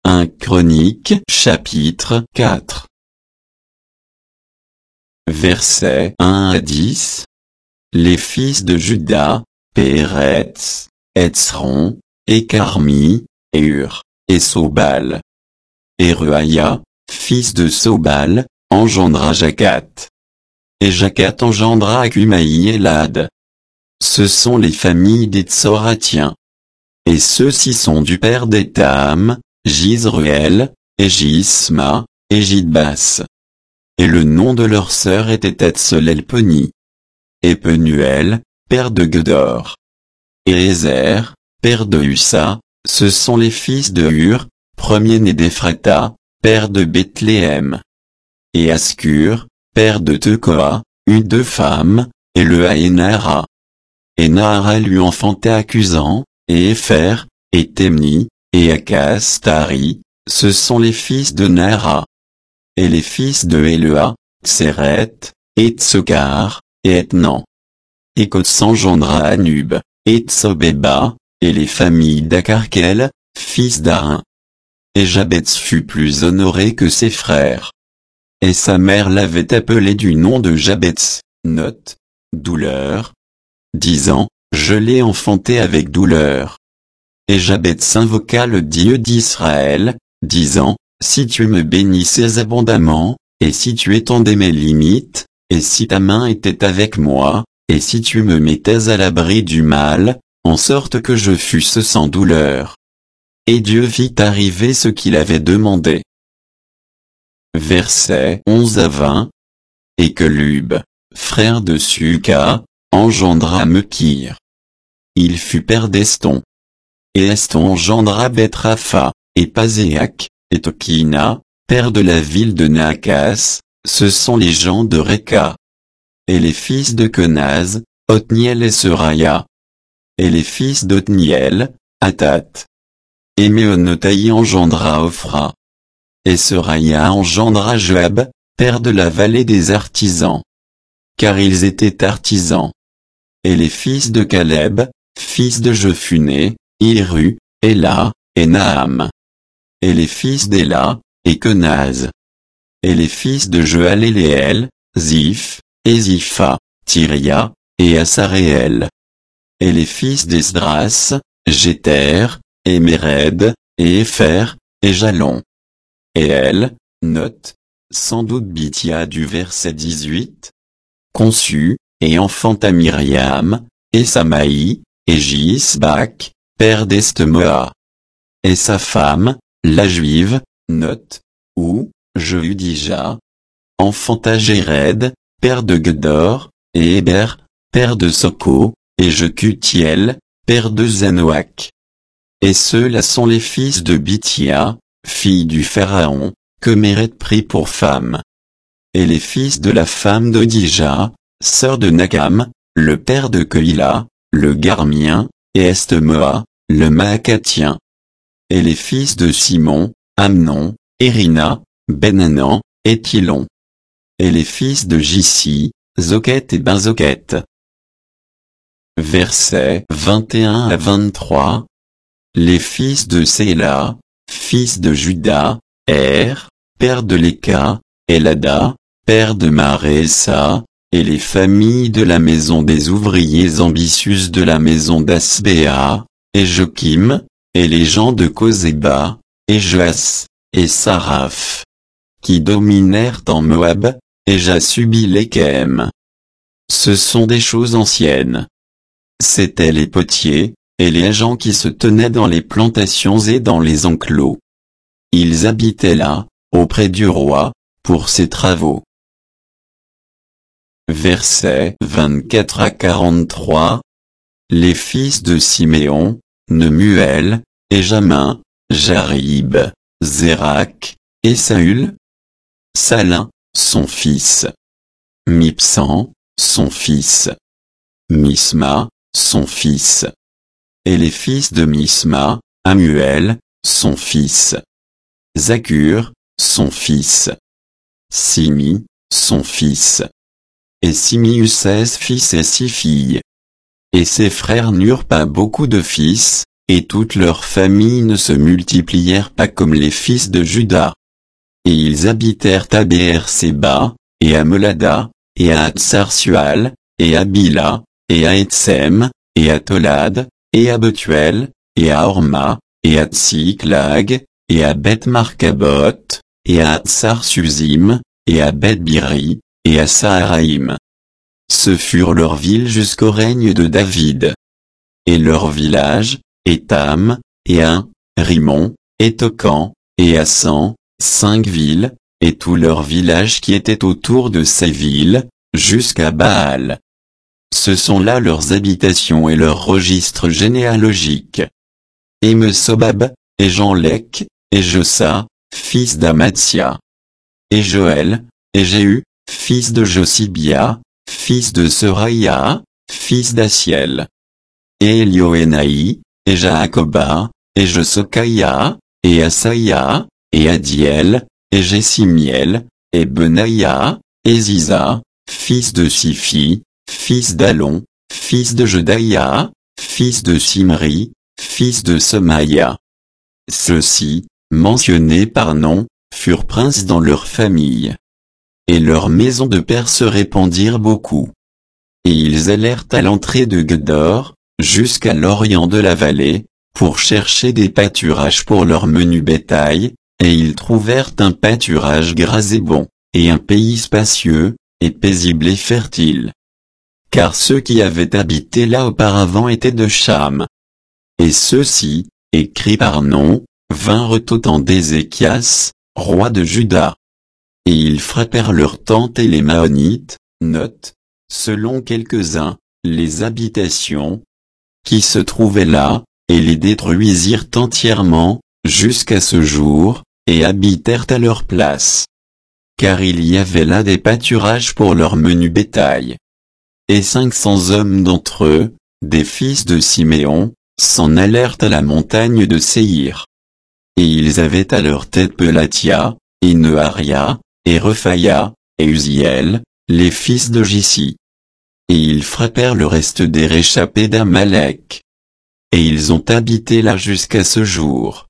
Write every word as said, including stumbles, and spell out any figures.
un Chroniques chapitre quatre. Versets un à dix. Les fils de Juda, Péretz, Etzron, et Carmi, et Hur, et Sobal. Et Ruaya, fils de Sobal, engendra Jacat. Et Jacat engendra Akumaï et Lad. Ce sont les familles des Tsoratiens. Et ceux-ci sont du père d'Étam, Jizruel, et Jisma, et Jidbas. Et le nom de leur sœur était Etzelelponi. Et Penuel, père de Gedor. Et Ézer, père de Hussa, ce sont les fils de Hur, premier-né d'Ephrata, père de Bethléem. Et Ascur, père de Tekoa, eut deux femmes, et le et Nahara. Et Nahara lui enfanta Accusant, et Épher, et Temni, et Akastari, ce sont les fils de Nahara. Et les fils de Élua, Tseret, et Tsokar, et Etnan. Et Kots engendra Anub, et Tsobeba, et les familles d'Akarkel, fils d'Arin. Et Jabetz fut plus honoré que ses frères. Et sa mère l'avait appelé du nom de Jabetz, note, douleur, disant, je l'ai enfanté avec douleur. Et Jabetz invoqua le Dieu d'Israël, disant, si tu me bénissais abondamment, et si tu étendais mes limites, et si ta main était avec moi, et si tu me mettais à l'abri du mal, en sorte que je fusse sans douleur. Et Dieu vit arriver ce qu'il avait demandé. Versets onze à vingt. Et que Lub, frère de Suka, engendra Mekir. Il fut père d'Eston. Et Eston engendra Bethrapha, et Pazéak, et Tokina, père de la ville de Naakas, ce sont les gens de Reka. Et les fils de Kenaz, Othniel et Seraya. Et les fils d'Othniel, Athat. Et Méonotaï engendra Ophra. Et Seraya engendra Joab, père de la vallée des artisans. Car ils étaient artisans. Et les fils de Caleb, fils de Jephuné, Iru, Éla, et Naam. Et les fils d'Éla, et Kenaz. Et les fils de Jehaléléel, Ziph, et Zipha, Tyria, et Asaréel. Et les fils d'Esdras, Jéter, et Méred, et Épher, et Jalon. Et elle, note, sans doute Bithia du verset dix-huit, conçut, et enfanta Myriam, et Samaï, et Jisbak, père d'Estmoa. Et sa femme, la juive, note, ou, Jehudija, enfanta Jéred, père de Gedor, et Héber, père de Soko, et Jekutiel, père de Zanoach. Et ceux-là sont les fils de Bithia, fille du Pharaon, que Méred prit pour femme. Et les fils de la femme d'Odija, sœur de Nakam, le père de Keïla, le Garmien, et Estmoa, le Maacatien. Et les fils de Simon, Amnon, Érina, Benanan, et Tilon. Et les fils de Jissi, Zoquet et Benzoquet. Versets vingt et un à vingt-trois. Les fils de Séla, fils de Juda, Er, père de Léka, Elada, père de Marésa, et les familles de la maison des ouvriers ambitieux de la maison d'Asbéa, et Jokim, et les gens de Kozéba, et Joas, et Saraph, qui dominèrent en Moab, et Jasubi-Lékem. Ce sont des choses anciennes. C'étaient les potiers, et les gens qui se tenaient dans les plantations et dans les enclos. Ils habitaient là, auprès du roi, pour ses travaux. Versets vingt-quatre à quarante-trois. Les fils de Siméon, Nemuel, et Jamin, Jarib, Zérak, et Saül. Salin, son fils. Mipsan, son fils. Misma, son fils. Et les fils de Misma, Amuel, son fils. Zakur, son fils. Simi, son fils. Et Simi eut seize fils et six filles. Et ses frères n'eurent pas beaucoup de fils, et toutes leurs familles ne se multiplièrent pas comme les fils de Juda. Et ils habitèrent à Beer-Séba, et à Molada, et à Hatsar-Sual, et à Bila, et à Etsem, et à Tolad, et à Betuel, et à Horma, et à Tsiklag, et à Beth-Markabot, et à Hatsar-Suzim, et à Beth-Biri, et à Saharaïm. Ce furent leurs villes jusqu'au règne de David. Et leurs villages, Étam, et Un, Rimon, et Tocan, et Assan, cinq villes, et tous leurs villages qui étaient autour de ces villes, jusqu'à Baal. Ce sont là leurs habitations et leurs registres généalogiques. Et Mesobab, et Janlec, et Josa, fils d'Amatsia. Et Joël, et Jéhu, fils de Josibia, fils de Seraïa, fils d'Asiel. Et Elioénaï, et Jaakoba, et Josokaïa, et Asaïa, et Adiel, et Jessimiel, et Benaïa, et Ziza, fils de Sifi, fils d'Alon, fils de Jedaïa, fils de Simri, fils de Semaïa. Ceux-ci, mentionnés par nom, furent princes dans leur famille. Et leurs maisons de père se répandirent beaucoup. Et ils allèrent à l'entrée de Guedor, jusqu'à l'orient de la vallée, pour chercher des pâturages pour leur menu bétail, et ils trouvèrent un pâturage gras et bon, et un pays spacieux, et paisible et fertile. Car ceux qui avaient habité là auparavant étaient de Cham. Et ceux-ci, écrits par nom, vinrent au temps d'Ézéchias, roi de Juda. Et ils frappèrent leurs tentes et les Maonites, note, selon quelques-uns, les habitations, qui se trouvaient là, et les détruisirent entièrement, jusqu'à ce jour, et habitèrent à leur place. Car il y avait là des pâturages pour leur menu bétail. Et cinq cents hommes d'entre eux, des fils de Siméon, s'en allèrent à la montagne de Séhir. Et ils avaient à leur tête Pelatia, et Neharia, et Rephaïa, et Uziel, les fils de Jissi. Et ils frappèrent le reste des réchappés d'Amalek. Et ils ont habité là jusqu'à ce jour.